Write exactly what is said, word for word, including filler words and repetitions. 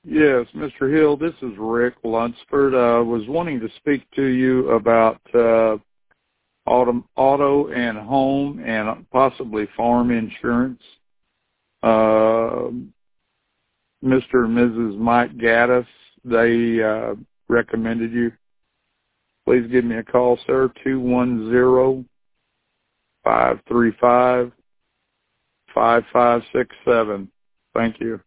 Yes, Mister Hill, this is Rick Lunsford. I was wanting to speak to you about uh, auto, auto and home and possibly farm insurance. Uh, Mister and Missus Mike Gaddis, they uh, recommended you. Please give me a call, sir, two one zero, five three five, five five six seven. Thank you.